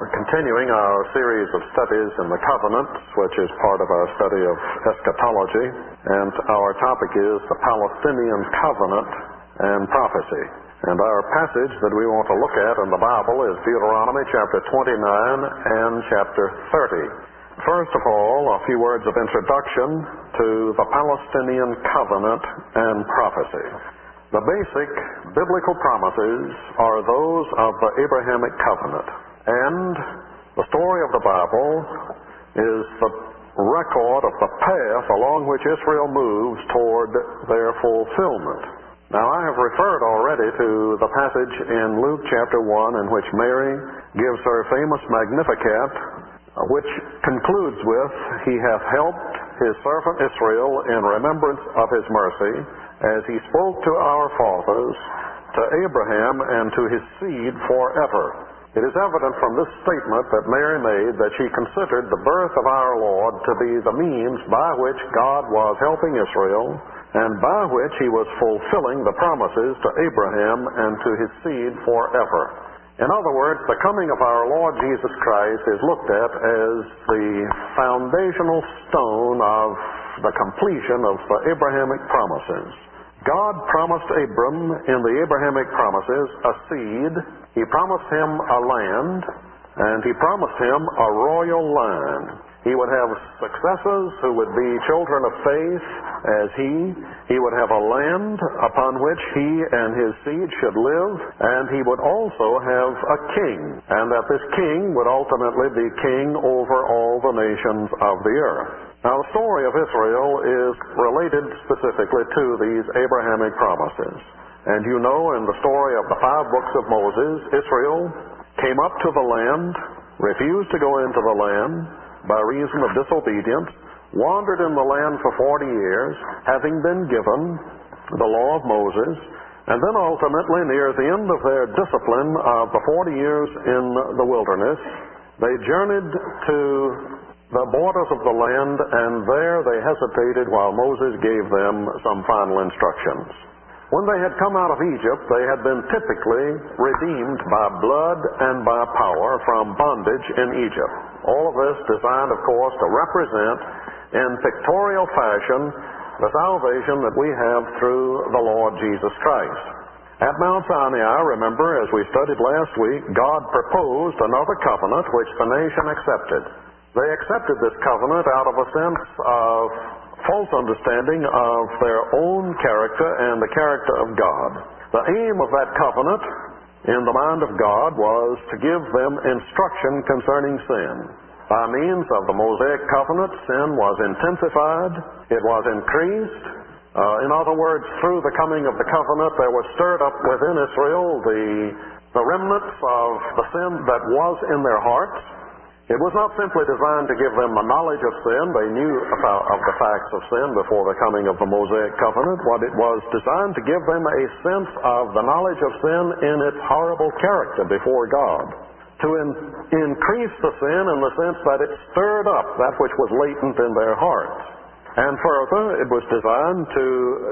We're continuing our series of studies in the covenants, which is part of our study of eschatology, and our topic is the Palestinian covenant and prophecy. And our passage that we want to look at in the Bible is Deuteronomy chapter 29 and chapter 30. First of all, a few words of introduction to the Palestinian covenant and prophecy. The basic biblical promises are those of the Abrahamic covenant, and the story of the Bible is the record of the path along which Israel moves toward their fulfillment. Now, I have referred already to the passage in Luke chapter 1 in which Mary gives her famous Magnificat, which concludes with, "He hath helped his servant Israel in remembrance of his mercy, as he spoke to our fathers, to Abraham, and to his seed forever." It is evident from this statement that Mary made that she considered the birth of our Lord to be the means by which God was helping Israel, and by which he was fulfilling the promises to Abraham and to his seed forever. In other words, the coming of our Lord Jesus Christ is looked at as the foundational stone of the completion of the Abrahamic promises. God promised Abram in the Abrahamic promises a seed, he promised him a land, and he promised him a royal line. He would have successors who would be children of faith as he would have a land upon which he and his seed should live, and he would also have a king, and that this king would ultimately be king over all the nations of the earth. Now, the story of Israel is related specifically to these Abrahamic promises. And you know, in the story of the 5 books of Moses, Israel came up to the land, refused to go into the land by reason of disobedience, wandered in the land for 40 years, having been given the law of Moses, and then ultimately, near the end of their discipline of the 40 years in the wilderness, they journeyed to the borders of the land, and there they hesitated while Moses gave them some final instructions. When they had come out of Egypt, they had been typically redeemed by blood and by power from bondage in Egypt. All of this designed, of course, to represent in pictorial fashion the salvation that we have through the Lord Jesus Christ. At Mount Sinai, remember, as we studied last week, God proposed another covenant which the nation accepted. They accepted this covenant out of a sense of false understanding of their own character and the character of God. The aim of that covenant in the mind of God was to give them instruction concerning sin. By means of the Mosaic covenant, sin was intensified, it was increased. In other words, through the coming of the covenant, there was stirred up within Israel the remnants of the sin that was in their hearts. It was not simply designed to give them the knowledge of sin. They knew of the facts of sin before the coming of the Mosaic covenant. What it was designed to give them a sense of the knowledge of sin in its horrible character before God. To increase the sin in the sense that it stirred up that which was latent in their hearts. And further, it was designed to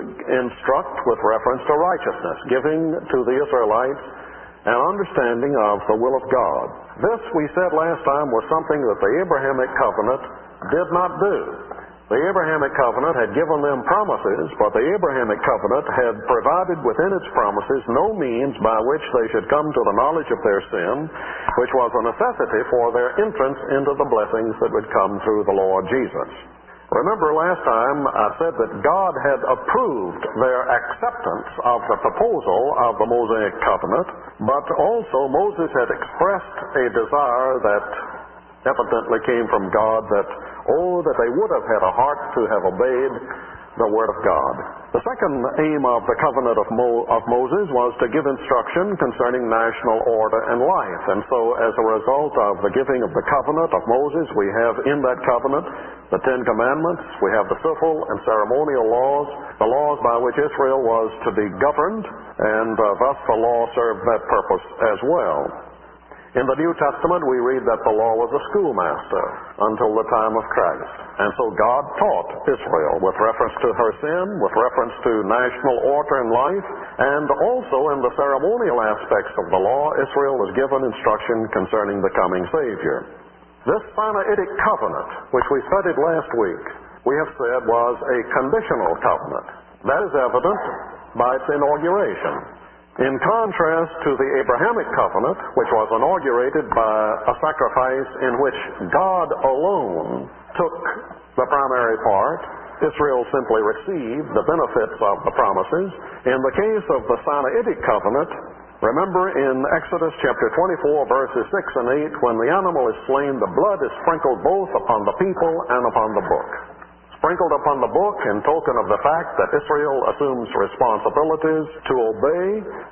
instruct with reference to righteousness, giving to the Israelites an understanding of the will of God. This, we said last time, was something that the Abrahamic covenant did not do. The Abrahamic covenant had given them promises, but the Abrahamic covenant had provided within its promises no means by which they should come to the knowledge of their sin, which was a necessity for their entrance into the blessings that would come through the Lord Jesus. Remember last time I said that God had approved their acceptance of the proposal of the Mosaic covenant, but also Moses had expressed a desire that evidently came from God that they would have had a heart to have obeyed the Word of God. The second aim of the covenant of Moses was to give instruction concerning national order and life. And so as a result of the giving of the covenant of Moses, we have in that covenant the 10 Commandments, we have the civil and ceremonial laws, the laws by which Israel was to be governed, and thus the law served that purpose as well. In the New Testament, we read that the law was a schoolmaster until the time of Christ. And so God taught Israel with reference to her sin, with reference to national order in life, and also in the ceremonial aspects of the law, Israel was given instruction concerning the coming Savior. This Sinaitic covenant, which we studied last week, we have said was a conditional covenant. That is evident by its inauguration. In contrast to the Abrahamic covenant, which was inaugurated by a sacrifice in which God alone took the primary part, Israel simply received the benefits of the promises. In the case of the Sinaitic covenant, remember in Exodus chapter 24, verses 6 and 8, when the animal is slain, the blood is sprinkled both upon the people and upon the book. Sprinkled upon the book in token of the fact that Israel assumes responsibilities to obey,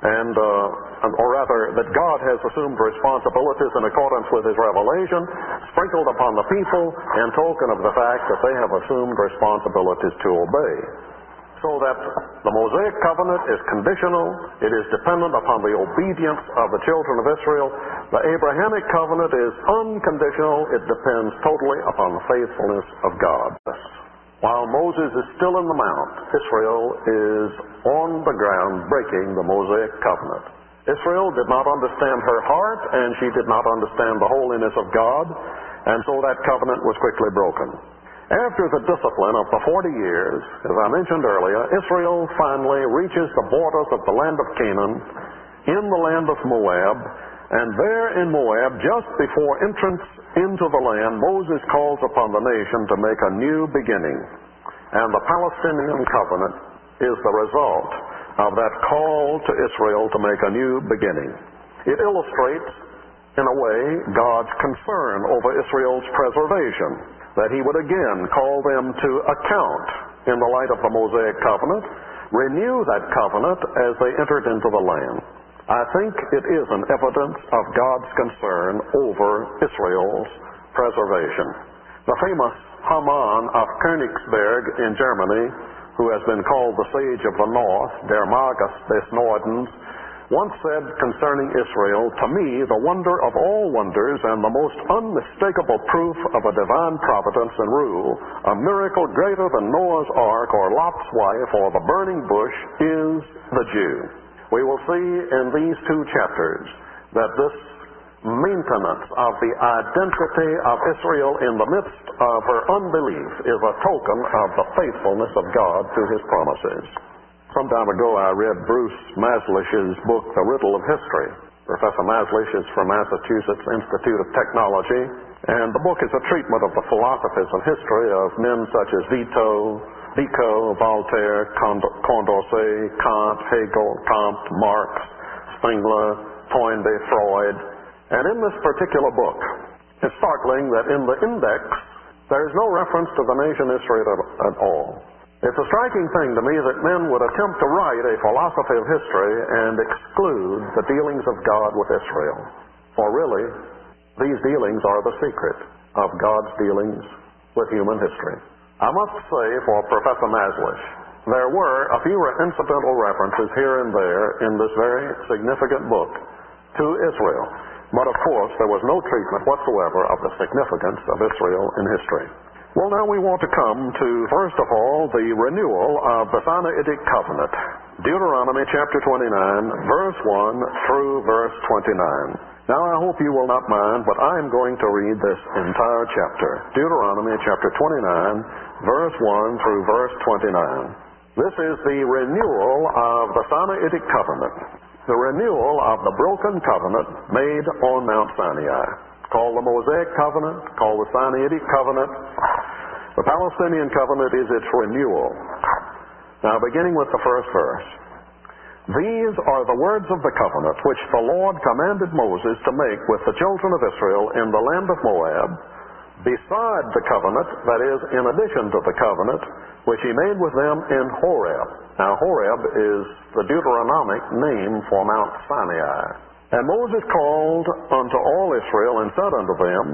or rather, that God has assumed responsibilities in accordance with His revelation. Sprinkled upon the people in token of the fact that they have assumed responsibilities to obey. So that the Mosaic covenant is conditional. It is dependent upon the obedience of the children of Israel. The Abrahamic covenant is unconditional. It depends totally upon the faithfulness of God. While Moses is still in the mount, Israel is on the ground breaking the Mosaic covenant. Israel did not understand her heart, and she did not understand the holiness of God, and so that covenant was quickly broken. After the discipline of the 40 years, as I mentioned earlier, Israel finally reaches the borders of the land of Canaan, in the land of Moab, and there in Moab, just before entrance into the land, Moses calls upon the nation to make a new beginning. And the Palestinian covenant is the result of that call to Israel to make a new beginning. It illustrates, in a way, God's concern over Israel's preservation, that He would again call them to account in the light of the Mosaic covenant, renew that covenant as they entered into the land. I think it is an evidence of God's concern over Israel's preservation. The famous Haman of Königsberg in Germany, who has been called the sage of the north, Der Magus des Nordens, once said concerning Israel, "To me, the wonder of all wonders and the most unmistakable proof of a divine providence and rule, a miracle greater than Noah's ark or Lot's wife or the burning bush, is the Jew." We will see in these two chapters that this maintenance of the identity of Israel in the midst of her unbelief is a token of the faithfulness of God to His promises. Some time ago I read Bruce Maslish's book, The Riddle of History. Professor Maslish is from Massachusetts Institute of Technology, and the book is a treatment of the philosophies of history of men such as Vico, Voltaire, Condorcet, Kant, Hegel, Comte, Marx, Spengler, Toynbee, Freud. And in this particular book, it's startling that in the index, there is no reference to the nation Israel at all. It's a striking thing to me that men would attempt to write a philosophy of history and exclude the dealings of God with Israel. For really, these dealings are the secret of God's dealings with human history. I must say, for Professor Maslish, there were a few incidental references here and there in this very significant book to Israel. But of course, there was no treatment whatsoever of the significance of Israel in history. Well, now we want to come to, first of all, the renewal of the Sinaitic covenant. Deuteronomy chapter 29, verse 1 through verse 29. Now, I hope you will not mind, but I'm going to read this entire chapter. Deuteronomy chapter 29, verse 1 through verse 29. This is the renewal of the Sinaitic covenant, the renewal of the broken covenant made on Mount Sinai, called the Mosaic covenant, called the Sinaitic covenant. The Palestinian covenant is its renewal. Now, beginning with the first verse. These are the words of the covenant which the Lord commanded Moses to make with the children of Israel in the land of Moab, beside the covenant, that is, in addition to the covenant, which He made with them in Horeb. Now, Horeb is the Deuteronomic name for Mount Sinai. And Moses called unto all Israel and said unto them,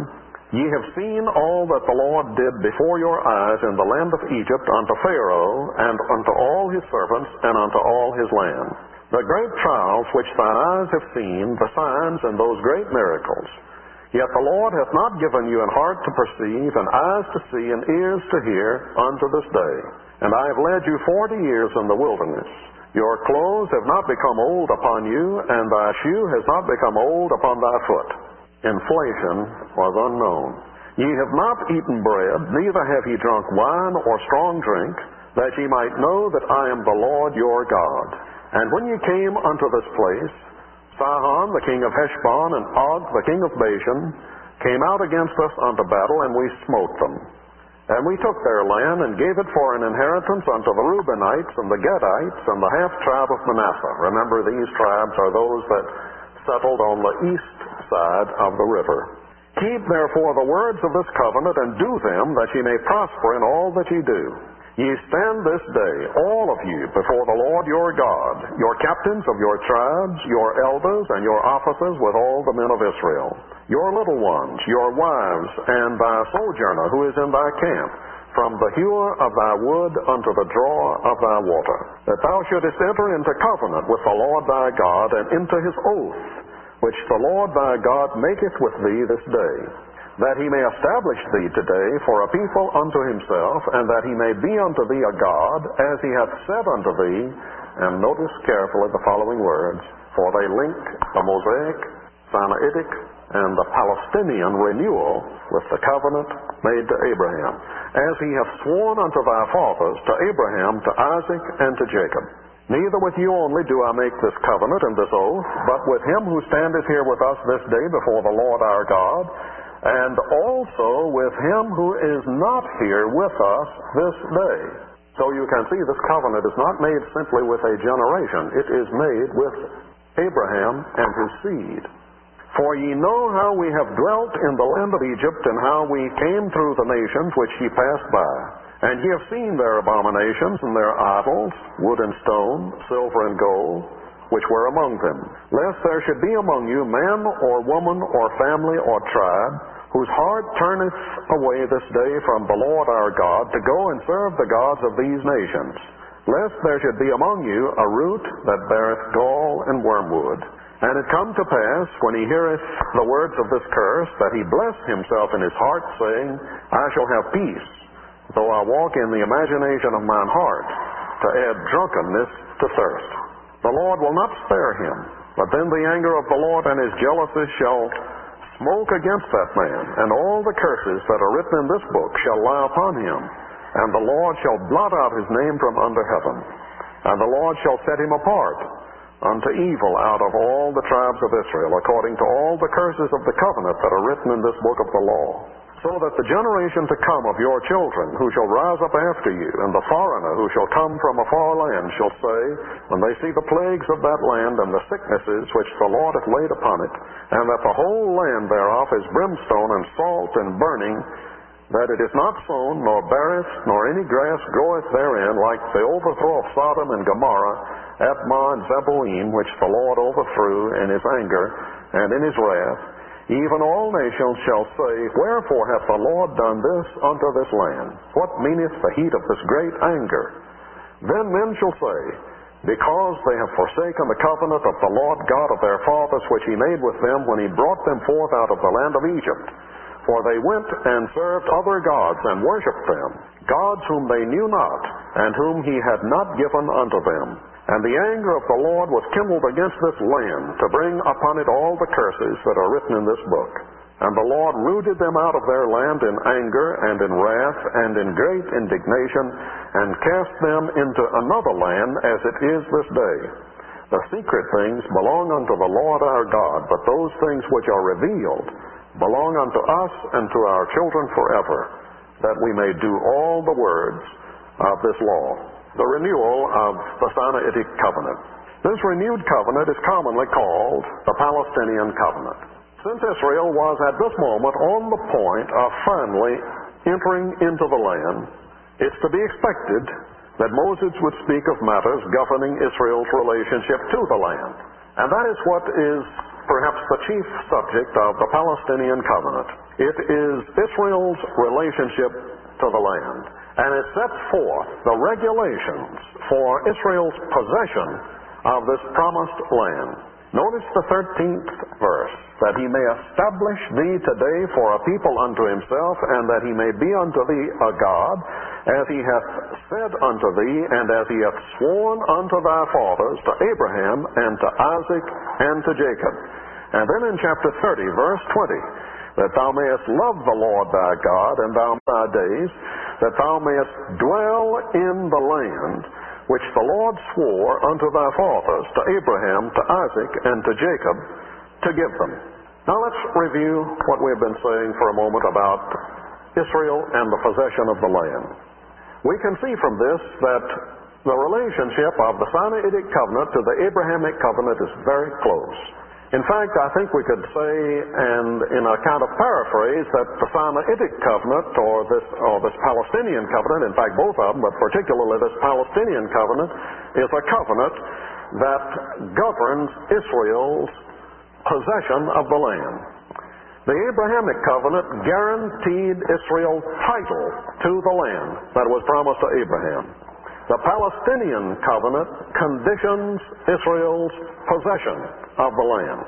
Ye have seen all that the Lord did before your eyes in the land of Egypt unto Pharaoh, and unto all his servants, and unto all his land. The great trials which thine eyes have seen, the signs and those great miracles. Yet the Lord hath not given you an heart to perceive, and eyes to see, and ears to hear, unto this day. And I have led you 40 years in the wilderness. Your clothes have not become old upon you, and thy shoe has not become old upon thy foot. Inflation was unknown. Ye have not eaten bread, neither have ye drunk wine or strong drink, that ye might know that I am the Lord your God. And when ye came unto this place, Sihon the king of Heshbon and Og the king of Bashan came out against us unto battle, and we smote them. And we took their land, and gave it for an inheritance unto the Reubenites and the Gadites and the half-tribe of Manasseh. Remember, these tribes are those that settled on the east side of the river. Keep therefore the words of this covenant, and do them, that ye may prosper in all that ye do. Ye stand this day, all of you, before the Lord your God, your captains of your tribes, your elders, and your officers with all the men of Israel, your little ones, your wives, and thy sojourner who is in thy camp, from the hewer of thy wood unto the drawer of thy water, that thou shouldest enter into covenant with the Lord thy God, and into his oath, which the Lord thy God maketh with thee this day, that he may establish thee today for a people unto himself, and that he may be unto thee a God, as he hath said unto thee. And notice carefully the following words, for they link the Mosaic, Sinaitic, and the Palestinian renewal with the covenant made to Abraham, as he hath sworn unto thy fathers, to Abraham, to Isaac, and to Jacob. Neither with you only do I make this covenant and this oath, but with him who standeth here with us this day before the Lord our God, and also with him who is not here with us this day. So you can see this covenant is not made simply with a generation. It is made with Abraham and his seed. For ye know how we have dwelt in the land of Egypt, and how we came through the nations which ye passed by. And ye have seen their abominations and their idols, wood and stone, silver and gold, which were among them. Lest there should be among you man or woman or family or tribe, whose heart turneth away this day from the Lord our God, to go and serve the gods of these nations. Lest there should be among you a root that beareth gall and wormwood. And it come to pass, when he heareth the words of this curse, that he bless himself in his heart, saying, I shall have peace, though I walk in the imagination of mine heart, to add drunkenness to thirst. The Lord will not spare him, but then the anger of the Lord and his jealousy shall smoke against that man, and all the curses that are written in this book shall lie upon him, and the Lord shall blot out his name from under heaven, and the Lord shall set him apart unto evil out of all the tribes of Israel, according to all the curses of the covenant that are written in this book of the law. So that the generation to come of your children, who shall rise up after you, and the foreigner who shall come from a far land, shall say, when they see the plagues of that land, and the sicknesses which the Lord hath laid upon it, and that the whole land thereof is brimstone and salt and burning, that it is not sown, nor beareth, nor any grass groweth therein, like the overthrow of Sodom and Gomorrah, Admah and Zeboim, which the Lord overthrew in his anger and in his wrath, even all nations shall say, wherefore hath the Lord done this unto this land? What meaneth the heat of this great anger? Then men shall say, because they have forsaken the covenant of the Lord God of their fathers, which he made with them when he brought them forth out of the land of Egypt. For they went and served other gods, and worshipped them, gods whom they knew not, and whom he had not given unto them. And the anger of the Lord was kindled against this land, to bring upon it all the curses that are written in this book. And the Lord rooted them out of their land in anger, and in wrath, and in great indignation, and cast them into another land, as it is this day. The secret things belong unto the Lord our God, but those things which are revealed belong unto us and to our children forever, that we may do all the words of this law. The renewal of the Sinaitic covenant. This renewed covenant is commonly called the Palestinian covenant. Since Israel was at this moment on the point of finally entering into the land, it's to be expected that Moses would speak of matters governing Israel's relationship to the land. And that is what is perhaps the chief subject of the Palestinian covenant. It is Israel's relationship to the land, and it sets forth the regulations for Israel's possession of this promised land. Notice the 13th verse, that he may establish thee today for a people unto himself, and that he may be unto thee a God, as he hath said unto thee, and as he hath sworn unto thy fathers, to Abraham, and to Isaac, and to Jacob. And then in chapter 30, verse 20, that thou mayest love the Lord thy God, and thy days, that thou mayest dwell in the land which the Lord swore unto thy fathers, to Abraham, to Isaac, and to Jacob, to give them. Now let's review what we have been saying for a moment about Israel and the possession of the land. We can see from this that the relationship of the Sinaitic covenant to the Abrahamic covenant is very close. In fact, I think we could say, and in a kind of paraphrase, that the Sinaitic covenant or this Palestinian covenant, in fact both of them, but particularly this Palestinian covenant, is a covenant that governs Israel's possession of the land. The Abrahamic covenant guaranteed Israel title to the land that was promised to Abraham. The Palestinian covenant conditions Israel's possession of the land,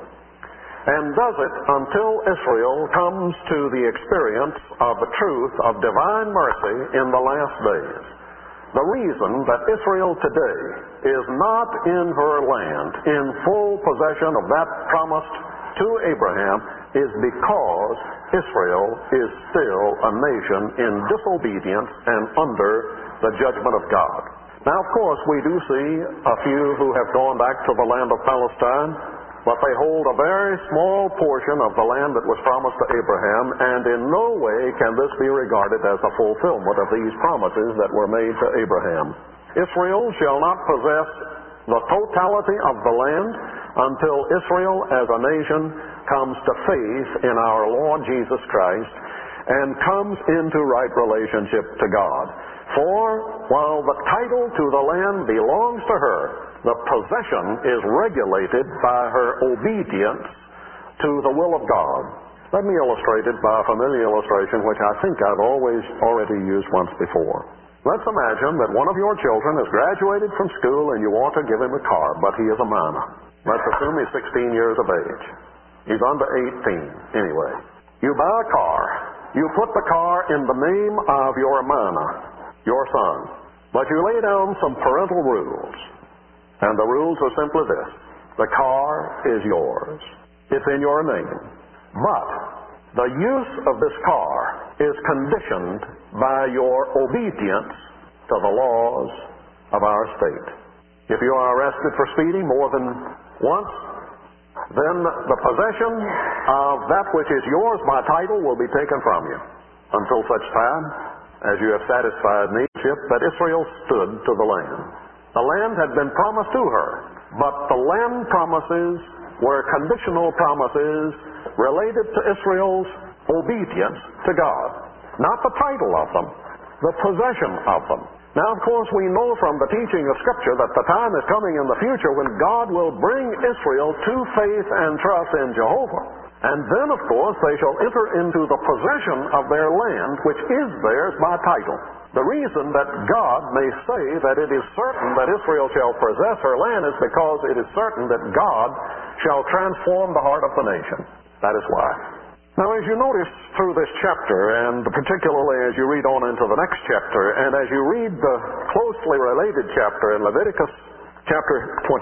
and does it until Israel comes to the experience of the truth of divine mercy in the last days. The reason that Israel today is not in her land in full possession of that promised to Abraham is because Israel is still a nation in disobedience and under the judgment of God. Now, of course, we do see a few who have gone back to the land of Palestine, but they hold a very small portion of the land that was promised to Abraham, and in no way can this be regarded as a fulfillment of these promises that were made to Abraham. Israel shall not possess the totality of the land until Israel as a nation comes to faith in our Lord Jesus Christ and comes into right relationship to God. For while the title to the land belongs to her, the possession is regulated by her obedience to the will of God. Let me illustrate it by a familiar illustration which I think I've already used once before. Let's imagine that one of your children has graduated from school and you want to give him a car, but he is a minor. Let's assume he's 16 years of age. He's under 18 anyway. You buy a car. You put the car in the name of your minor, your son. But you lay down some parental rules. And the rules are simply this. The car is yours. It's in your name. But the use of this car is conditioned by your obedience to the laws of our state. If you are arrested for speeding more than once, then the possession of that which is yours by title will be taken from you until such time as you have satisfied needship that Israel stood to the land. The land had been promised to her, but the land promises were conditional promises related to Israel's obedience to God. Not the title of them, the possession of them. Now, of course, we know from the teaching of Scripture that the time is coming in the future when God will bring Israel to faith and trust in Jehovah. And then, of course, they shall enter into the possession of their land, which is theirs by title. The reason that God may say that it is certain that Israel shall possess her land is because it is certain that God shall transform the heart of the nation. That is why. Now, as you notice through this chapter, and particularly as you read on into the next chapter, and as you read the closely related chapter in Leviticus chapter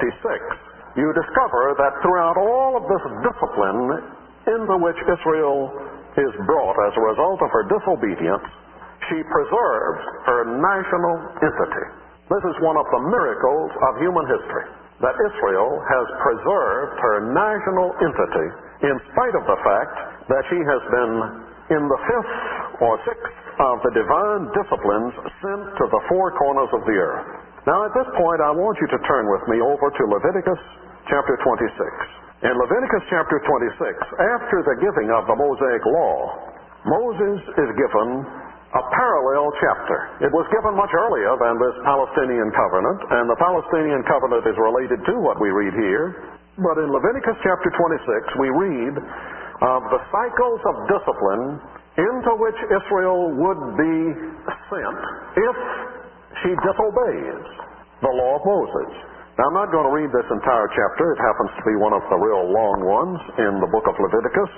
26, you discover that throughout all of this discipline into which Israel is brought as a result of her disobedience, she preserves her national entity. This is one of the miracles of human history, that Israel has preserved her national entity in spite of the fact that she has been in the fifth or sixth of the divine disciplines sent to the four corners of the earth. Now at this point I want you to turn with me over to Leviticus chapter 26. In Leviticus chapter 26, after the giving of the Mosaic Law, Moses is given a parallel chapter. It was given much earlier than this Palestinian covenant, and the Palestinian covenant is related to what we read here. But in Leviticus chapter 26, we read of the cycles of discipline into which Israel would be sent if she disobeys the law of Moses. Now, I'm not going to read this entire chapter. It happens to be one of the real long ones in the book of Leviticus,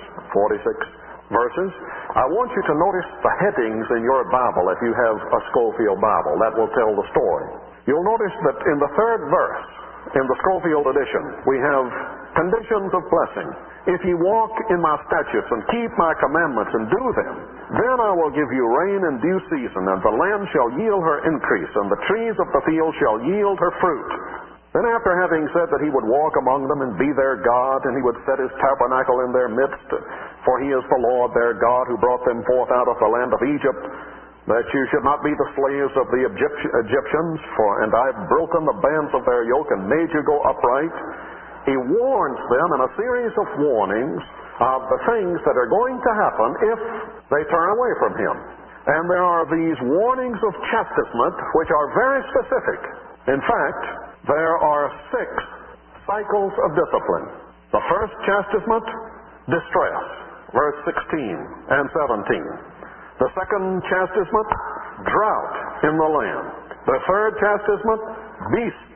46 verses. I want you to notice the headings in your Bible if you have a Scofield Bible. That will tell the story. You'll notice that in the third verse, in the Scofield edition, we have conditions of blessing. If ye walk in my statutes and keep my commandments and do them, then I will give you rain in due season, and the land shall yield her increase, and the trees of the field shall yield her fruit. Then after having said that he would walk among them and be their God, and he would set his tabernacle in their midst, for he is the Lord their God who brought them forth out of the land of Egypt, that you should not be the slaves of the Egyptians, and I have broken the bands of their yoke and made you go upright. He warns them in a series of warnings of the things that are going to happen if they turn away from him. And there are these warnings of chastisement which are very specific. In fact, there are 6 cycles of discipline. The first chastisement, distress, verse 16 and 17. The second chastisement, drought in the land. The third chastisement, beasts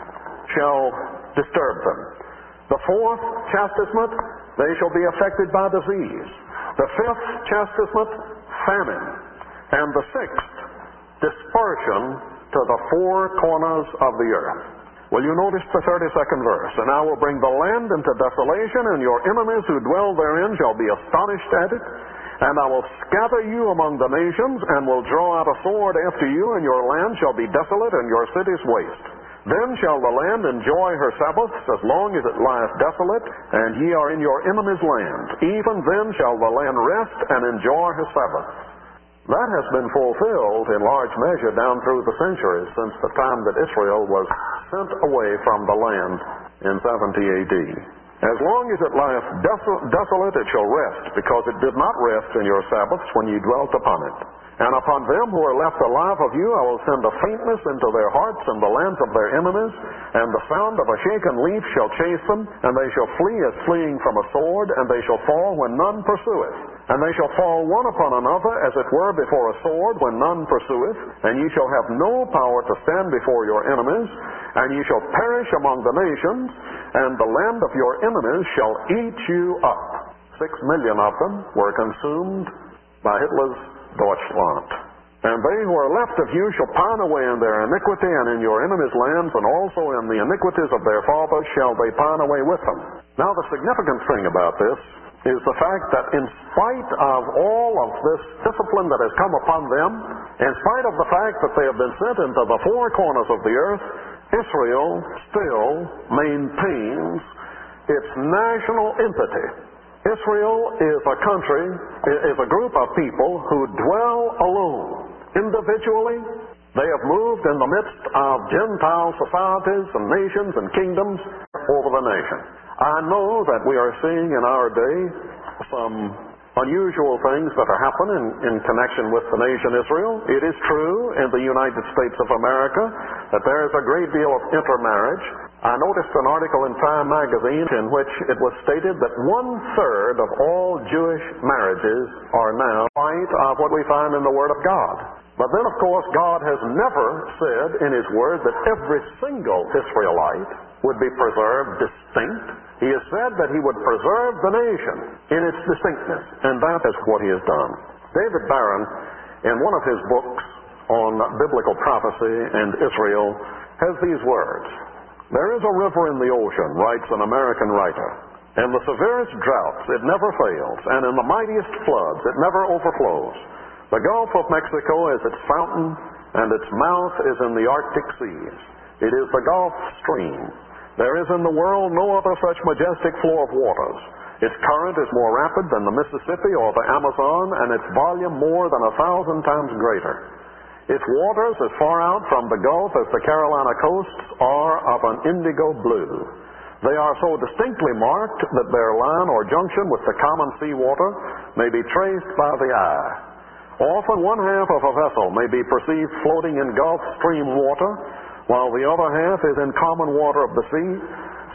shall disturb them. The fourth chastisement, they shall be affected by disease. The fifth chastisement, famine. And the sixth, dispersion to the 4 corners of the earth. Will you notice the 32nd verse? And I will bring the land into desolation, and your enemies who dwell therein shall be astonished at it. And I will scatter you among the nations, and will draw out a sword after you, and your land shall be desolate, and your cities waste. Then shall the land enjoy her Sabbaths as long as it lieth desolate, and ye are in your enemy's land. Even then shall the land rest and enjoy her Sabbaths. That has been fulfilled in large measure down through the centuries since the time that Israel was sent away from the land in 70 A.D. As long as it lieth desolate, it shall rest, because it did not rest in your Sabbaths when ye dwelt upon it. And upon them who are left alive of you I will send a faintness into their hearts in the lands of their enemies, and the sound of a shaken leaf shall chase them, and they shall flee as fleeing from a sword, and they shall fall when none pursueth. And they shall fall one upon another as it were before a sword when none pursueth, and ye shall have no power to stand before your enemies, and ye shall perish among the nations, and the land of your enemies shall eat you up. 6 million of them were consumed by Hitler's Deutschland. And they who are left of you shall pine away in their iniquity, and in your enemies' lands, and also in the iniquities of their fathers shall they pine away with them. Now the significant thing about this is the fact that in spite of all of this discipline that has come upon them, in spite of the fact that they have been sent into the 4 corners of the earth, Israel still maintains its national entity. Israel is a country, is a group of people who dwell alone, individually. They have moved in the midst of Gentile societies and nations and kingdoms over the nation. I know that we are seeing in our day some unusual things that are happening in connection with the nation Israel. It is true in the United States of America that there is a great deal of intermarriage. I noticed an article in Time magazine in which it was stated that 1/3 of all Jewish marriages are now part of what we find in the Word of God. But then, of course, God has never said in His Word that every single Israelite would be preserved distinct. He has said that He would preserve the nation in its distinctness, and that is what He has done. David Barron, in one of his books on biblical prophecy and Israel, has these words. There is a river in the ocean, writes an American writer. In the severest droughts, it never fails, and in the mightiest floods, it never overflows. The Gulf of Mexico is its fountain, and its mouth is in the Arctic seas. It is the Gulf Stream. There is in the world no other such majestic flow of waters. Its current is more rapid than the Mississippi or the Amazon, and its volume more than 1,000 times greater. Its waters, as far out from the Gulf as the Carolina coasts, are of an indigo blue. They are so distinctly marked that their line or junction with the common sea water may be traced by the eye. Often 1/2 of a vessel may be perceived floating in Gulf Stream water, while the other half is in common water of the sea,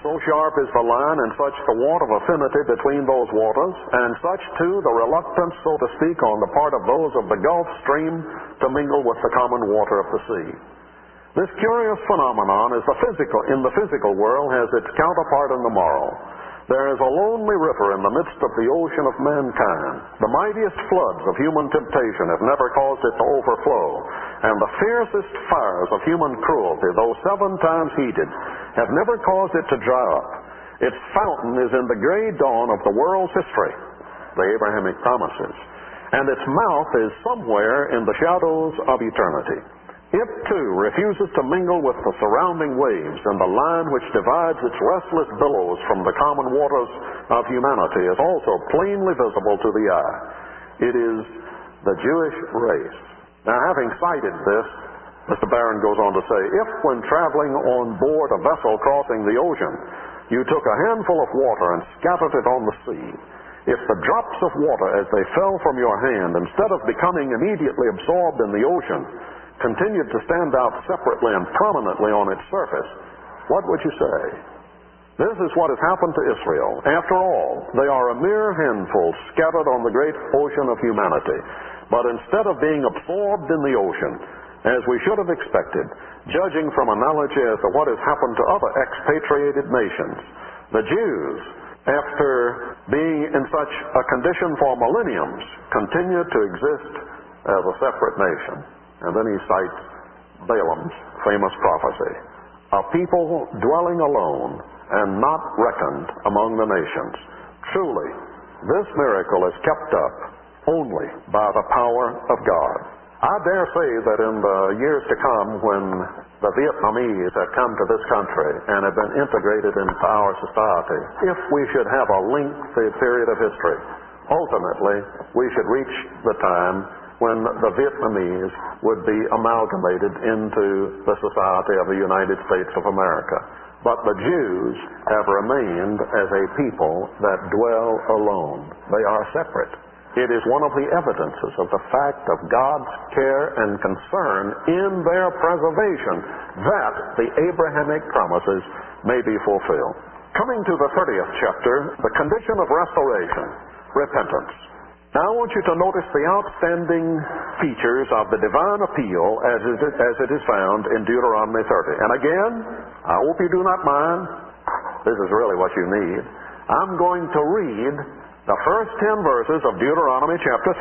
so sharp is the line, and such the want of affinity between those waters, and such, too, the reluctance, so to speak, on the part of those of the Gulf Stream to mingle with the common water of the sea. This curious phenomenon in the physical world has its counterpart in the moral. There is a lonely river in the midst of the ocean of mankind. The mightiest floods of human temptation have never caused it to overflow, and the fiercest fires of human cruelty, though 7 times heated, have never caused it to dry up. Its fountain is in the gray dawn of the world's history, the Abrahamic promises, and its mouth is somewhere in the shadows of eternity. It, too, refuses to mingle with the surrounding waves, and the line which divides its restless billows from the common waters of humanity is also plainly visible to the eye. It is the Jewish race. Now, having cited this, Mr. Barron goes on to say, if when traveling on board a vessel crossing the ocean, you took a handful of water and scattered it on the sea, if the drops of water as they fell from your hand, instead of becoming immediately absorbed in the ocean, continued to stand out separately and prominently on its surface, what would you say? This is what has happened to Israel. After all, they are a mere handful scattered on the great ocean of humanity. But instead of being absorbed in the ocean, as we should have expected, judging from analogy as to what has happened to other expatriated nations, the Jews, after being in such a condition for millenniums, continued to exist as a separate nation. And then he cites Balaam's famous prophecy, a people dwelling alone and not reckoned among the nations. Truly, this miracle is kept up only by the power of God. I dare say that in the years to come, when the Vietnamese have come to this country and have been integrated into our society, if we should have a lengthy period of history, ultimately we should reach the time when the Vietnamese would be amalgamated into the society of the United States of America. But the Jews have remained as a people that dwell alone. They are separate. It is one of the evidences of the fact of God's care and concern in their preservation that the Abrahamic promises may be fulfilled. Coming to the 30th chapter, the condition of restoration, repentance. Now I want you to notice the outstanding features of the divine appeal as it is found in Deuteronomy 30. And again, I hope you do not mind. This is really what you need. I'm going to read the first 10 verses of Deuteronomy chapter 30.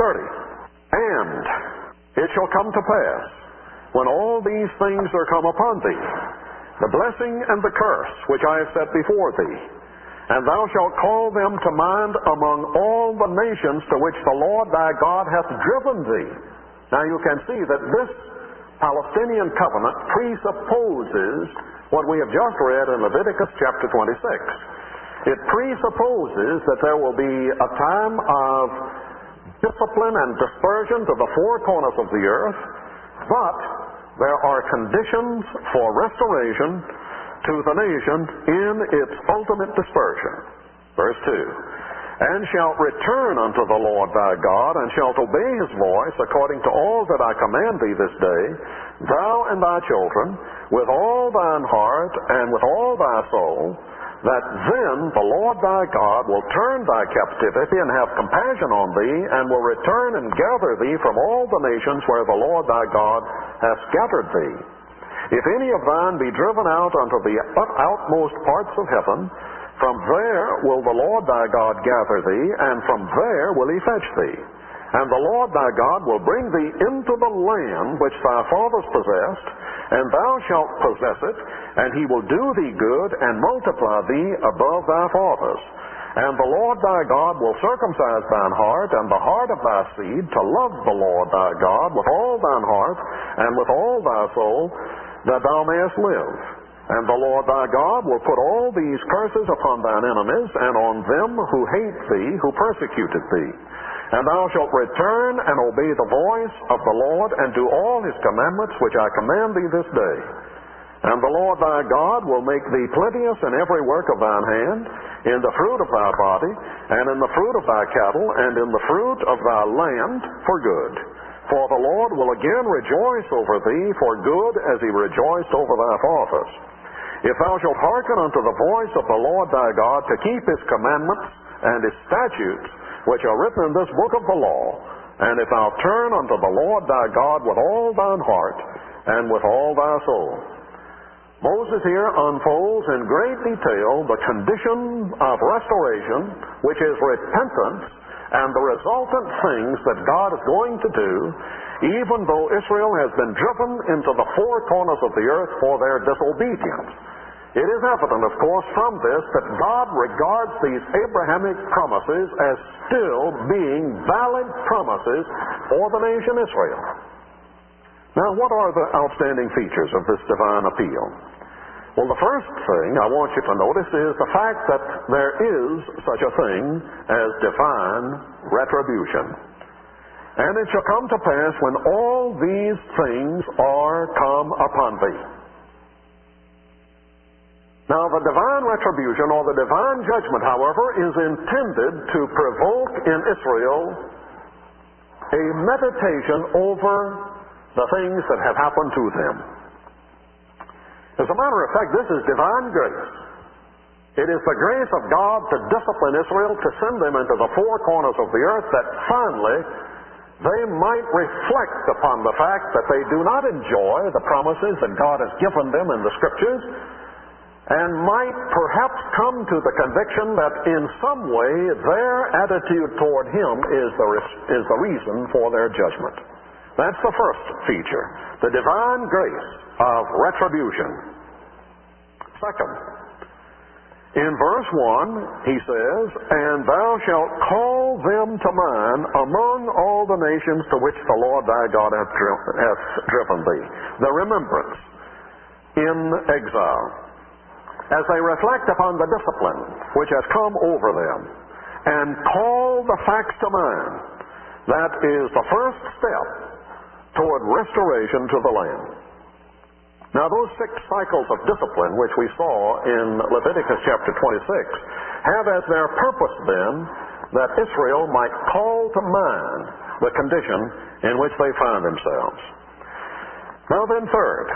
And it shall come to pass, when all these things are come upon thee, the blessing and the curse which I have set before thee, and thou shalt call them to mind among all the nations to which the Lord thy God hath driven thee. Now you can see that this Palestinian covenant presupposes what we have just read in Leviticus chapter 26. It presupposes that there will be a time of discipline and dispersion to the 4 corners of the earth, but there are conditions for restoration to the nation in its ultimate dispersion. Verse 2, and shalt return unto the Lord thy God, and shalt obey his voice according to all that I command thee this day, thou and thy children, with all thine heart and with all thy soul, that then the Lord thy God will turn thy captivity and have compassion on thee, and will return and gather thee from all the nations where the Lord thy God hath scattered thee. If any of thine be driven out unto the outmost parts of heaven, from there will the Lord thy God gather thee, and from there will he fetch thee. And the Lord thy God will bring thee into the land which thy fathers possessed, and thou shalt possess it, and he will do thee good, and multiply thee above thy fathers. And the Lord thy God will circumcise thine heart and the heart of thy seed, to love the Lord thy God with all thine heart and with all thy soul, that thou mayest live. And the Lord thy God will put all these curses upon thine enemies, and on them who hate thee, who persecuted thee. And thou shalt return and obey the voice of the Lord, and do all his commandments which I command thee this day. And the Lord thy God will make thee plenteous in every work of thine hand, in the fruit of thy body, and in the fruit of thy cattle, and in the fruit of thy land for good. For the Lord will again rejoice over thee for good, as he rejoiced over thy fathers. If thou shalt hearken unto the voice of the Lord thy God, to keep his commandments and his statutes, which are written in this book of the law, and if thou turn unto the Lord thy God with all thine heart and with all thy soul. Moses here unfolds in great detail the condition of restoration, which is repentance, and the resultant things that God is going to do, even though Israel has been driven into the four corners of the earth for their disobedience. It is evident, of course, from this that God regards these Abrahamic promises as still being valid promises for the nation Israel. Now, what are the outstanding features of this divine appeal? Well, the first thing I want you to notice is the fact that there is such a thing as divine retribution. And it shall come to pass when all these things are come upon thee. Now, the divine retribution or the divine judgment, however, is intended to provoke in Israel a meditation over the things that have happened to them. As a matter of fact, this is divine grace. It is the grace of God to discipline Israel, to send them into the four corners of the earth, that finally they might reflect upon the fact that they do not enjoy the promises that God has given them in the Scriptures, and might perhaps come to the conviction that in some way their attitude toward Him is the reason for their judgment. That's the first feature, the divine grace of retribution. Second, in verse 1, he says, "And thou shalt call them to mind among all the nations to which the Lord thy God hath driven thee." The remembrance in exile, as they reflect upon the discipline which has come over them, and call the facts to mind. That is the first step toward restoration to the land. Now, those 6 cycles of discipline which we saw in Leviticus chapter 26 have as their purpose then that Israel might call to mind the condition in which they find themselves. Now then, third,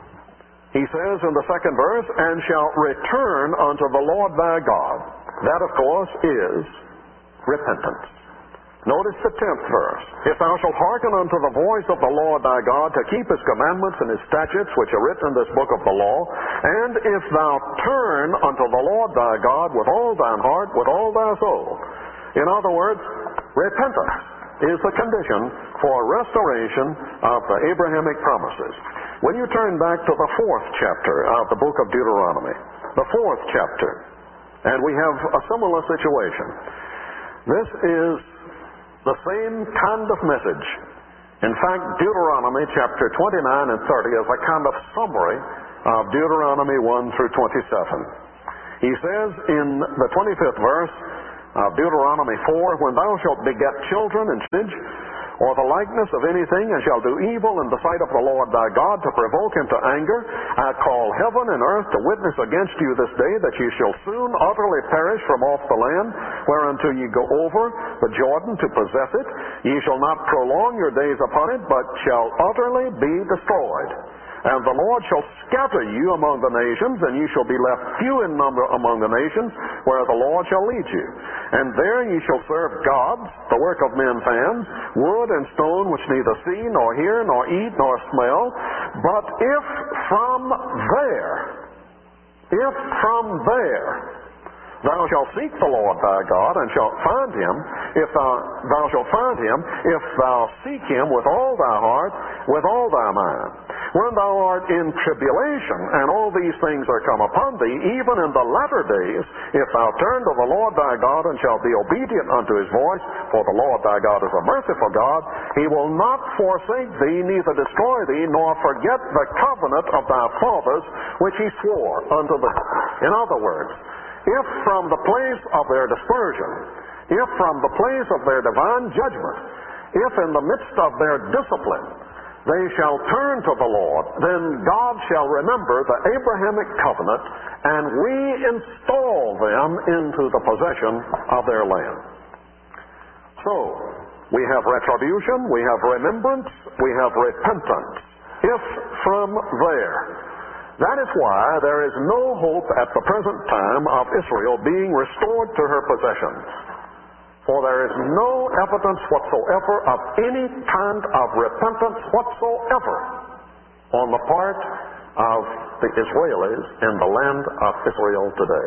he says in the second verse, "And shalt return unto the Lord thy God." That, of course, is repentance. Notice the 10th verse. "If thou shalt hearken unto the voice of the Lord thy God, to keep his commandments and his statutes, which are written in this book of the law, and if thou turn unto the Lord thy God with all thine heart, with all thy soul." In other words, repentance is the condition for restoration of the Abrahamic promises. When you turn back to the 4th chapter of the book of Deuteronomy, the 4th chapter, and we have a similar situation. This is the same kind of message. In fact, Deuteronomy chapter 29 and 30 is a kind of summary of Deuteronomy 1 through 27. He says in the 25th verse of Deuteronomy 4, "When thou shalt beget children in image, or the likeness of anything, and shall do evil in the sight of the Lord thy God, to provoke him to anger, I call heaven and earth to witness against you this day, that ye shall soon utterly perish from off the land, whereunto ye go over the Jordan to possess it. Ye shall not prolong your days upon it, but shall utterly be destroyed. And the Lord shall scatter you among the nations, and ye shall be left few in number among the nations, where the Lord shall lead you. And there ye shall serve gods, the work of men's hands, wood and stone, which neither see, nor hear, nor eat, nor smell. But if from there thou shalt seek the Lord thy God, and shalt find him, if thou shalt find him, if thou seek him with all thy heart, with all thy mind. When thou art in tribulation, and all these things are come upon thee, even in the latter days, if thou turn to the Lord thy God, and shalt be obedient unto his voice, for the Lord thy God is a merciful God, he will not forsake thee, neither destroy thee, nor forget the covenant of thy fathers, which he swore unto thee." In other words, if from the place of their dispersion, if from the place of their divine judgment, if in the midst of their discipline, they shall turn to the Lord, then God shall remember the Abrahamic covenant and reinstall them into the possession of their land. So, we have retribution, we have remembrance, we have repentance. If from there That is why there is no hope at the present time of Israel being restored to her possessions. For there is no evidence whatsoever of any kind of repentance whatsoever on the part of the Israelis in the land of Israel today.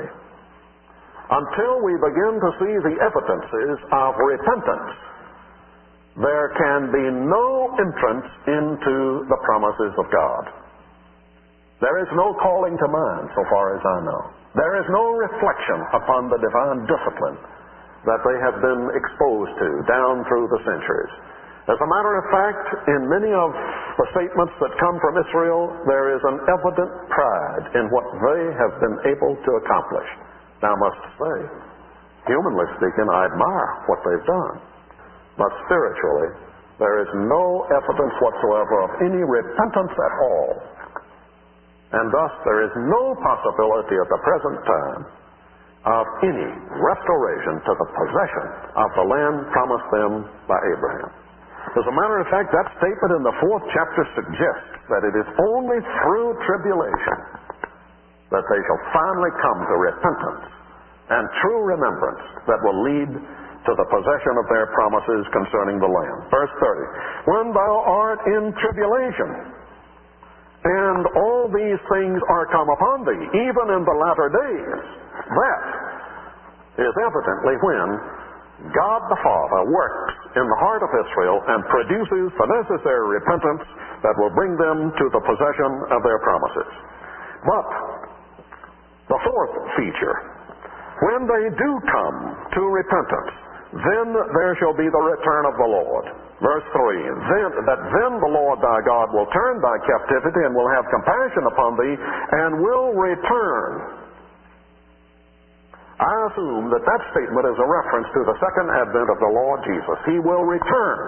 Until we begin to see the evidences of repentance, there can be no entrance into the promises of God. There is no calling to mind, so far as I know. There is no reflection upon the divine discipline that they have been exposed to down through the centuries. As a matter of fact, in many of the statements that come from Israel, there is an evident pride in what they have been able to accomplish. Now, I must say, humanly speaking, I admire what they've done. But spiritually, there is no evidence whatsoever of any repentance at all. And thus, there is no possibility at the present time of any restoration to the possession of the land promised them by Abraham. As a matter of fact, that statement in the 4th chapter suggests that it is only through tribulation that they shall finally come to repentance and true remembrance that will lead to the possession of their promises concerning the land. Verse 30, when thou art in tribulation, and all these things are come upon thee, even in the latter days, that is evidently when God the Father works in the heart of Israel and produces the necessary repentance that will bring them to the possession of their promises. But the 4th feature, when they do come to repentance, then there shall be the return of the Lord. Verse 3, then the Lord thy God will turn thy captivity and will have compassion upon thee and will return. I assume that that statement is a reference to the second advent of the Lord Jesus. He will return.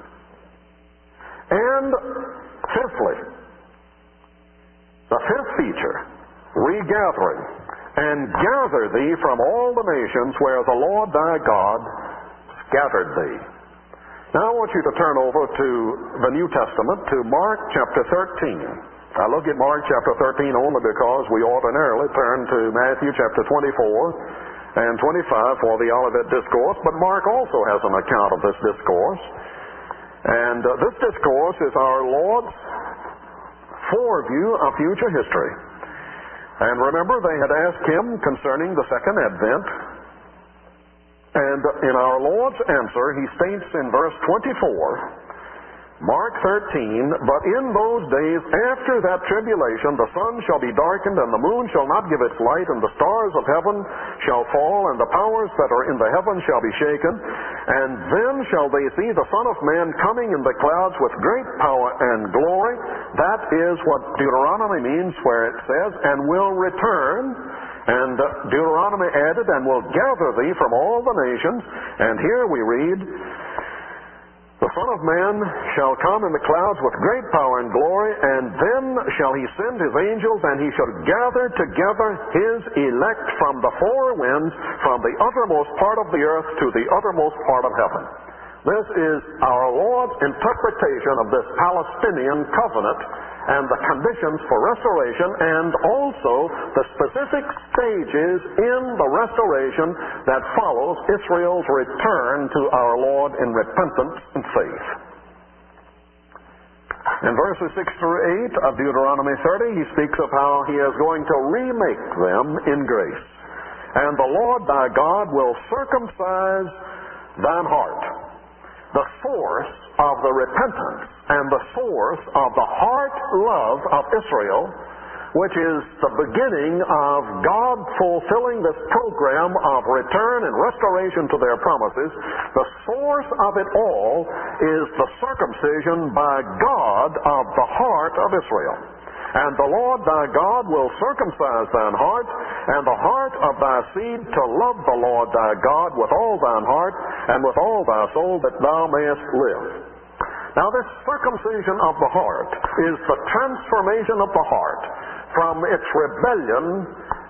And fifthly, the 5th feature, regathering, and gather thee from all the nations where the Lord thy God scattered thee. Now I want you to turn over to the New Testament, to Mark chapter 13. I look at Mark chapter 13 only because we ordinarily turn to Matthew chapter 24 and 25 for the Olivet Discourse, but Mark also has an account of this discourse. And this discourse is our Lord's foreview of future history. And remember, they had asked him concerning the second advent. And in our Lord's answer, he states in verse 24, Mark 13, but in those days after that tribulation, the sun shall be darkened, and the moon shall not give its light, and the stars of heaven shall fall, and the powers that are in the heavens shall be shaken. And then shall they see the Son of Man coming in the clouds with great power and glory. That is what Deuteronomy means, where it says, and will return. And Deuteronomy added, and will gather thee from all the nations. And here we read, the Son of Man shall come in the clouds with great power and glory, and then shall he send his angels, and he shall gather together his elect from the four winds, from the uttermost part of the earth to the uttermost part of heaven. This is our Lord's interpretation of this Palestinian covenant and the conditions for restoration, and also the specific stages in the restoration that follows Israel's return to our Lord in repentance and faith. In verses 6 through 8 of Deuteronomy 30, he speaks of how he is going to remake them in grace. And the Lord thy God will circumcise thine heart. The source of the repentance and the source of the heart love of Israel, which is the beginning of God fulfilling this program of return and restoration to their promises, the source of it all is the circumcision by God of the heart of Israel. And the Lord thy God will circumcise thine heart, and the heart of thy seed, to love the Lord thy God with all thine heart, and with all thy soul, that thou mayest live. Now this circumcision of the heart is the transformation of the heart from its rebellion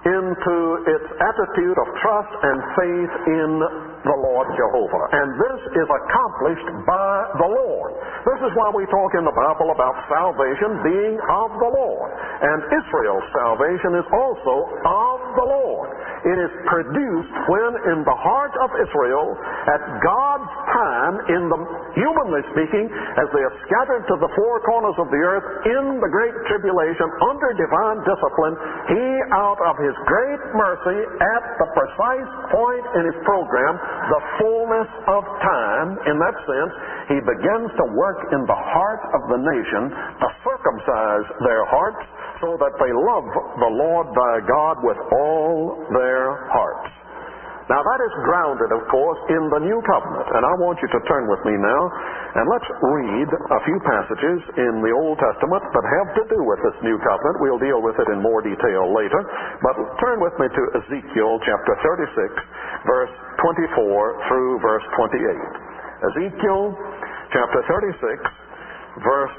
into its attitude of trust and faith in the Lord Jehovah. And this is accomplished by the Lord. This is why we talk in the Bible about salvation being of the Lord. And Israel's salvation is also of the Lord. It is produced when in the heart of Israel, at God's time, humanly speaking, as they are scattered to the four corners of the earth in the great tribulation under divine discipline, He, out of His great mercy, at the precise point in His program, the fullness of time, in that sense, He begins to work in the heart of the nation to circumcise their hearts so that they love the Lord thy God with all their hearts. Now that is grounded, of course, in the New Covenant. And I want you to turn with me now, and let's read a few passages in the Old Testament that have to do with this New Covenant. We'll deal with it in more detail later. But turn with me to Ezekiel chapter 36, verse 24 through verse 28. Ezekiel chapter 36, verse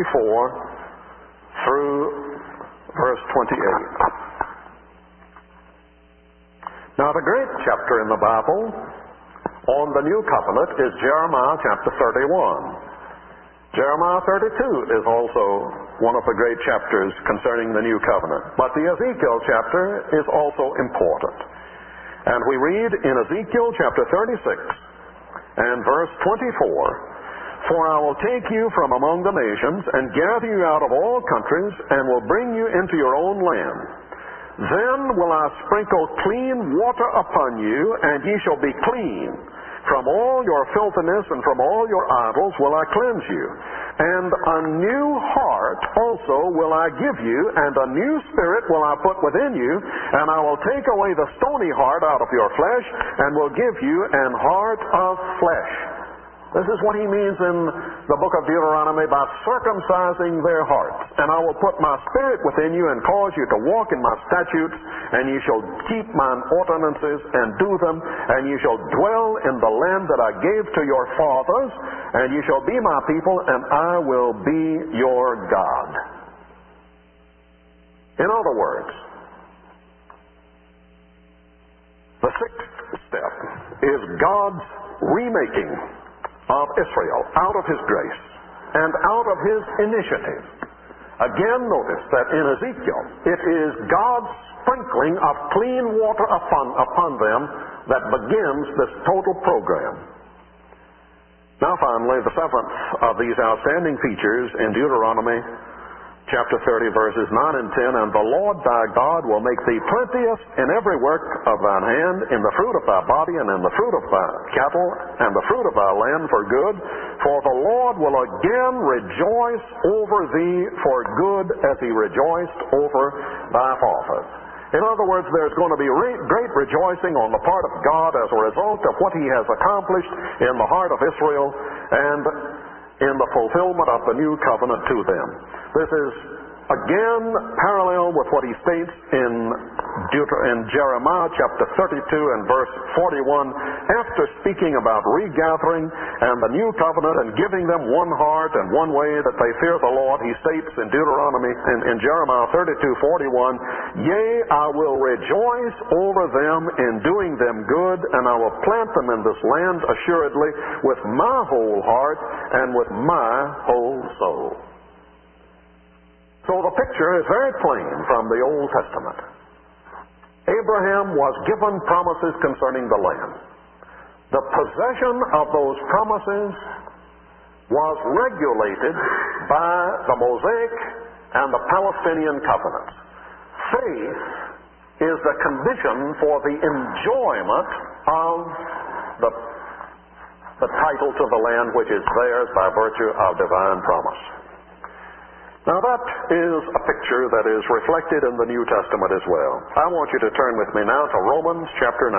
24 through verse 28. Now, the great chapter in the Bible on the New Covenant is Jeremiah chapter 31. Jeremiah 32 is also one of the great chapters concerning the New Covenant. But the Ezekiel chapter is also important. And we read in Ezekiel chapter 36 and verse 24, "For I will take you from among the nations and gather you out of all countries and will bring you into your own land. Then will I sprinkle clean water upon you, and ye shall be clean. From all your filthiness and from all your idols will I cleanse you. And a new heart also will I give you, and a new spirit will I put within you, and I will take away the stony heart out of your flesh, and will give you an heart of flesh." This is what he means in the book of Deuteronomy about circumcising their hearts. "And I will put my spirit within you and cause you to walk in my statutes, and ye shall keep mine ordinances and do them, and ye shall dwell in the land that I gave to your fathers, and ye shall be my people, and I will be your God." In other words, the sixth step is God's remaking of Israel out of His grace and out of His initiative. Again, notice that in Ezekiel, it is God's sprinkling of clean water upon them that begins this total program. Now finally, the seventh of these outstanding features in Deuteronomy chapter 30, verses 9 and 10, "And the Lord thy God will make thee plenteous in every work of thine hand, in the fruit of thy body, and in the fruit of thy cattle, and the fruit of thy land for good. For the Lord will again rejoice over thee for good, as He rejoiced over thy fathers." In other words, there's going to be great rejoicing on the part of God as a result of what He has accomplished in the heart of Israel and in the fulfillment of the new covenant to them. This is again parallel with what he states in Jeremiah chapter 32 and verse 41, after speaking about regathering and the new covenant and giving them one heart and one way that they fear the Lord. He states in Jeremiah 32:41, "Yea, I will rejoice over them in doing them good, and I will plant them in this land assuredly with my whole heart and with my whole soul." So the picture is very plain from the Old Testament. Abraham was given promises concerning the land. The possession of those promises was regulated by the Mosaic and the Palestinian covenants. Faith is the condition for the enjoyment of the title to the land which is theirs by virtue of divine promise. Now that is a picture that is reflected in the New Testament as well. I want you to turn with me now to Romans chapter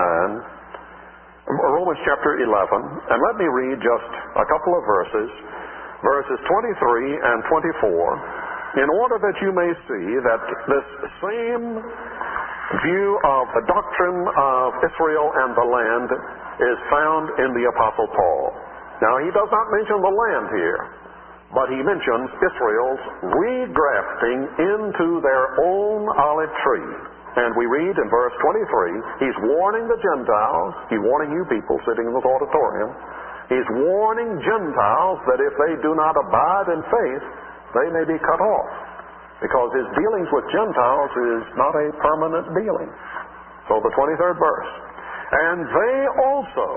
11, and let me read just a couple of verses 23 and 24, in order that you may see that this same view of the doctrine of Israel and the land is found in the Apostle Paul. Now he does not mention the land here, but he mentions Israel's regrafting into their own olive tree. And we read in verse 23, he's warning the Gentiles, he's warning you people sitting in this auditorium, he's warning Gentiles that if they do not abide in faith, they may be cut off. Because his dealings with Gentiles is not a permanent dealing. So the 23rd verse. And they also,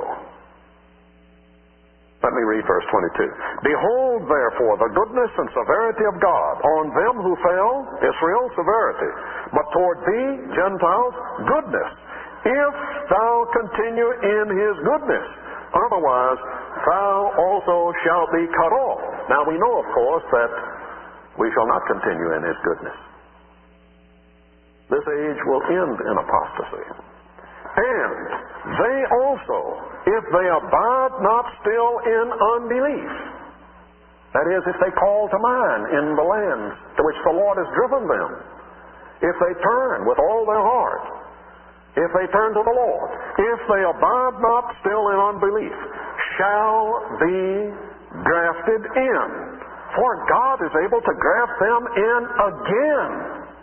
let me read verse 22. Behold, therefore, the goodness and severity of God. On them who fell, Israel, severity. But toward thee, Gentiles, goodness. If thou continue in his goodness. Otherwise, thou also shalt be cut off. Now we know, of course, that we shall not continue in his goodness. This age will end in apostasy. And they also, if they abide not still in unbelief, that is, if they call to mind in the lands to which the Lord has driven them, if they turn with all their heart, if they turn to the Lord, if they abide not still in unbelief, shall be grafted in. For God is able to graft them in again.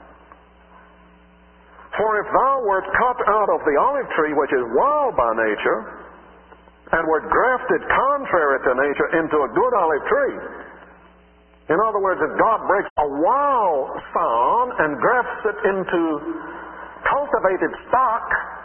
For if thou wert cut out of the olive tree, which is wild by nature, and wert grafted contrary to nature into a good olive tree, in other words, if God breaks a wild sown and grafts it into cultivated stock,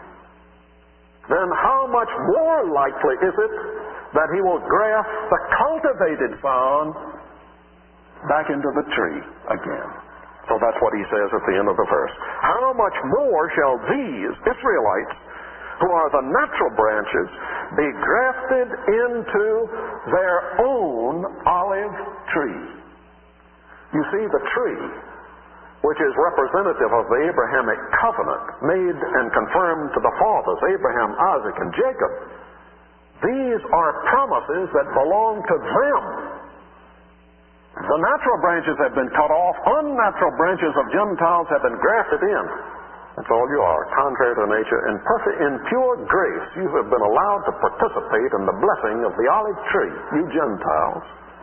then how much more likely is it that he will graft the cultivated sown back into the tree again? So that's what he says at the end of the verse. How much more shall these Israelites, who are the natural branches, be grafted into their own olive tree? You see, the tree, which is representative of the Abrahamic covenant made and confirmed to the fathers, Abraham, Isaac, and Jacob, these are promises that belong to them. The natural branches have been cut off. Unnatural branches of Gentiles have been grafted in. That's all you are, contrary to nature. In pure grace, you have been allowed to participate in the blessing of the olive tree, you Gentiles.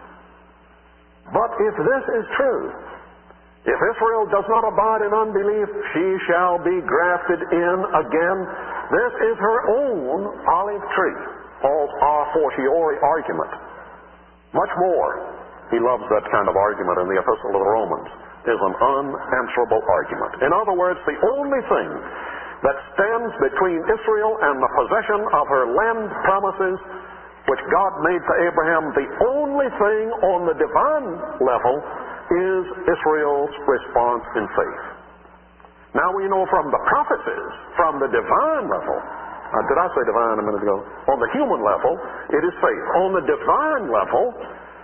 But if this is true, if Israel does not abide in unbelief, she shall be grafted in again. This is her own olive tree. Paul's a fortiori argument. Much more. He loves that kind of argument in the Epistle to the Romans. Is an unanswerable argument. In other words, the only thing that stands between Israel and the possession of her land promises, which God made to Abraham, the only thing on the divine level is Israel's response in faith. Now we know from the prophecies, from the divine level, did I say divine a minute ago? On the human level, it is faith. On the divine level,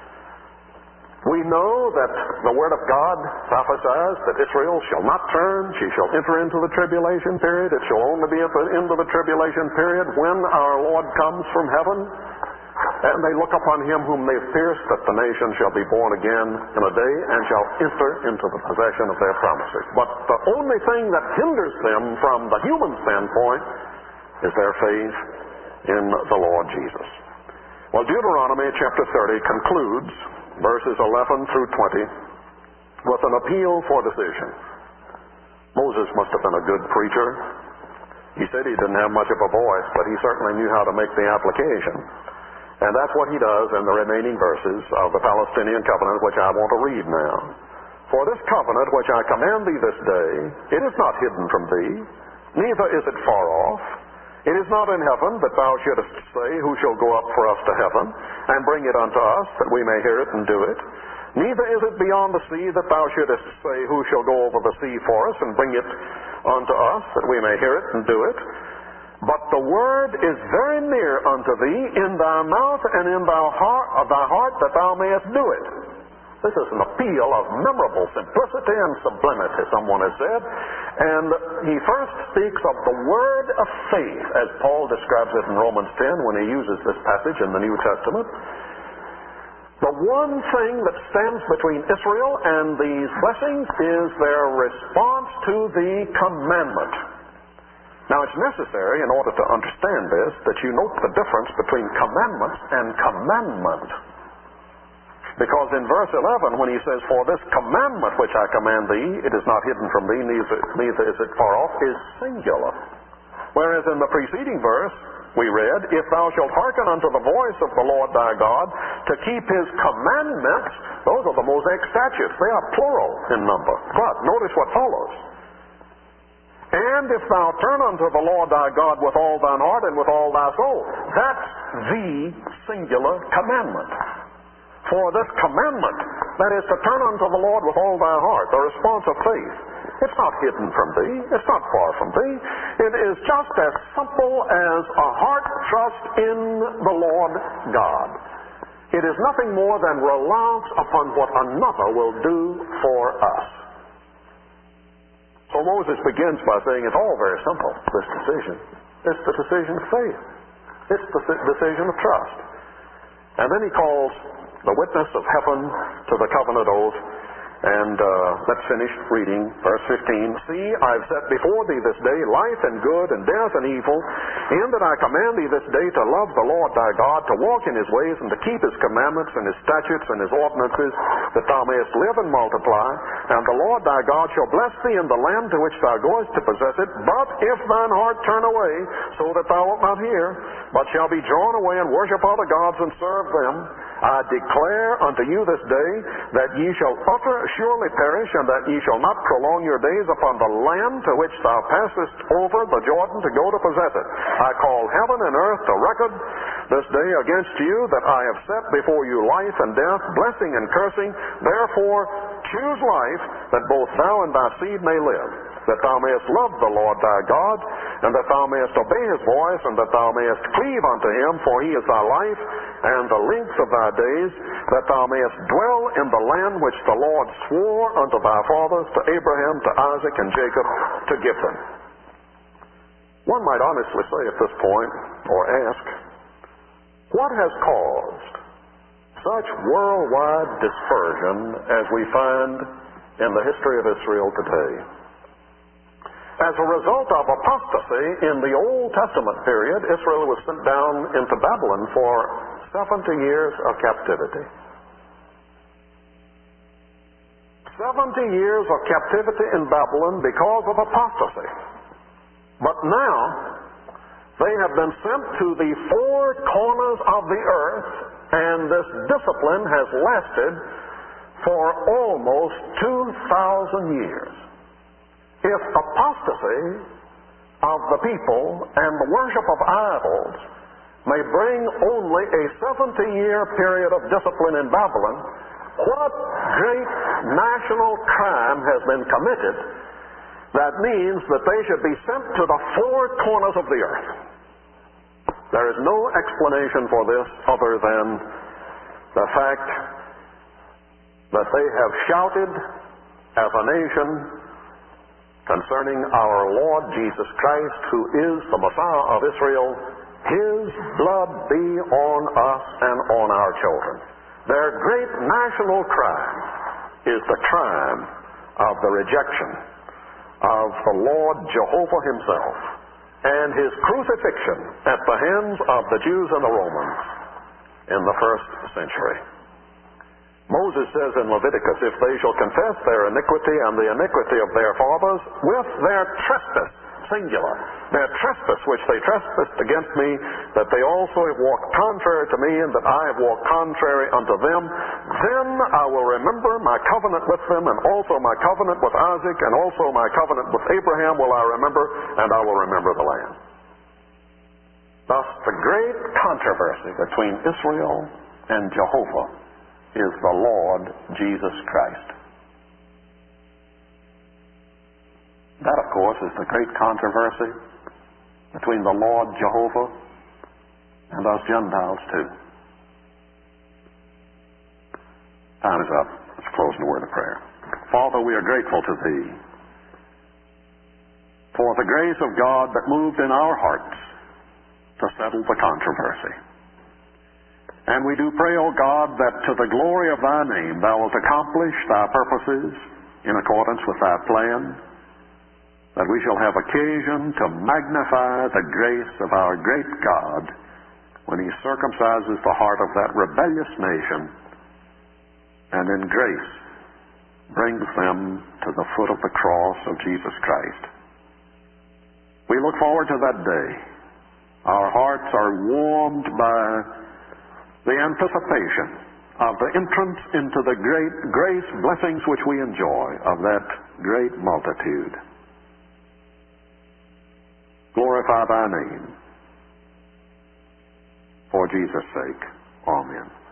we know that the Word of God prophesies that Israel shall not turn, she shall enter into the tribulation period. It shall only be at the end of the tribulation period when our Lord comes from heaven, and they look upon him whom they've pierced, that the nation shall be born again in a day, and shall enter into the possession of their promises. But the only thing that hinders them from the human standpoint is their faith in the Lord Jesus. Well, Deuteronomy chapter 30 concludes verses 11 through 20 with an appeal for decision. Moses must have been a good preacher. He said he didn't have much of a voice, but he certainly knew how to make the application. And that's what he does in the remaining verses of the Palestinian covenant, which I want to read now. For this covenant which I command thee this day, it is not hidden from thee, neither is it far off. It is not in heaven, that thou shouldest say, who shall go up for us to heaven, and bring it unto us, that we may hear it and do it. Neither is it beyond the sea, that thou shouldest say, who shall go over the sea for us, and bring it unto us, that we may hear it and do it. But the word is very near unto thee, in thy mouth and in thy heart, that thou mayest do it. This is an appeal of memorable simplicity and sublimity, someone has said. And he first speaks of the word of faith, as Paul describes it in Romans 10 when he uses this passage in the New Testament. The one thing that stands between Israel and these blessings is their response to the commandment. Now, it's necessary, in order to understand this, that you note the difference between commandments and commandment. Because in verse 11, when he says, "For this commandment which I command thee, it is not hidden from thee, neither is it far off," is singular. Whereas in the preceding verse, we read, "If thou shalt hearken unto the voice of the Lord thy God, to keep his commandments," those are the Mosaic statutes. They are plural in number. But notice what follows. "And if thou turn unto the Lord thy God with all thine heart and with all thy soul." That's the singular commandment. For this commandment, that is to turn unto the Lord with all thy heart, the response of faith, it's not hidden from thee. It's not far from thee. It is just as simple as a heart trust in the Lord God. It is nothing more than reliance upon what another will do for us. So Moses begins by saying it's all very simple, this decision. It's the decision of faith. It's the decision of trust. And then he calls the witness of heaven to the covenant oath. And let's finish reading verse 15. "See, I've set before thee this day life and good and death and evil, in that I command thee this day to love the Lord thy God, to walk in his ways, and to keep his commandments and his statutes and his ordinances, that thou mayest live and multiply. And the Lord thy God shall bless thee in the land to which thou goest to possess it. But if thine heart turn away, so that thou wilt not hear, but shall be drawn away and worship other gods and serve them, I declare unto you this day that ye shall surely perish, and that ye shall not prolong your days upon the land to which thou passest over the Jordan to go to possess it. I call heaven and earth to record this day against you, that I have set before you life and death, blessing and cursing. Therefore choose life, that both thou and thy seed may live, that thou mayest love the Lord thy God, and that thou mayest obey his voice, and that thou mayest cleave unto him, for he is thy life and the length of thy days, that thou mayest dwell in the land which the Lord swore unto thy fathers, to Abraham, to Isaac, and Jacob, to give them." One might honestly say at this point, or ask, what has caused such worldwide dispersion as we find in the history of Israel today? As a result of apostasy in the Old Testament period, Israel was sent down into Babylon for 70 years of captivity. 70 years of captivity in Babylon because of apostasy. But now, they have been sent to the four corners of the earth, and this discipline has lasted for almost 2,000 years. If apostasy of the people and the worship of idols may bring only a 70-year period of discipline in Babylon, what great national crime has been committed that means that they should be sent to the four corners of the earth? There is no explanation for this other than the fact that they have shouted as a nation concerning our Lord Jesus Christ, who is the Messiah of Israel, "His blood be on us and on our children." Their great national crime is the crime of the rejection of the Lord Jehovah himself and his crucifixion at the hands of the Jews and the Romans in the first century. Moses says in Leviticus, "If they shall confess their iniquity and the iniquity of their fathers with their trespass," singular, "their trespass which they trespassed against me, that they also have walked contrary to me, and that I have walked contrary unto them, then I will remember my covenant with them, and also my covenant with Isaac, and also my covenant with Abraham will I remember, and I will remember the land." Thus, the great controversy between Israel and Jehovah is the Lord Jesus Christ. That, of course, is the great controversy between the Lord Jehovah and us Gentiles, too. Time is up. Let's close in a word of prayer. Father, we are grateful to Thee for the grace of God that moved in our hearts to settle the controversy. And we do pray, O God, that to the glory of Thy name Thou wilt accomplish Thy purposes in accordance with Thy plan, that we shall have occasion to magnify the grace of our great God when He circumcises the heart of that rebellious nation and in grace brings them to the foot of the cross of Jesus Christ. We look forward to that day. Our hearts are warmed by the anticipation of the entrance into the great grace blessings which we enjoy of that great multitude. Glorify thy name. For Jesus' sake. Amen.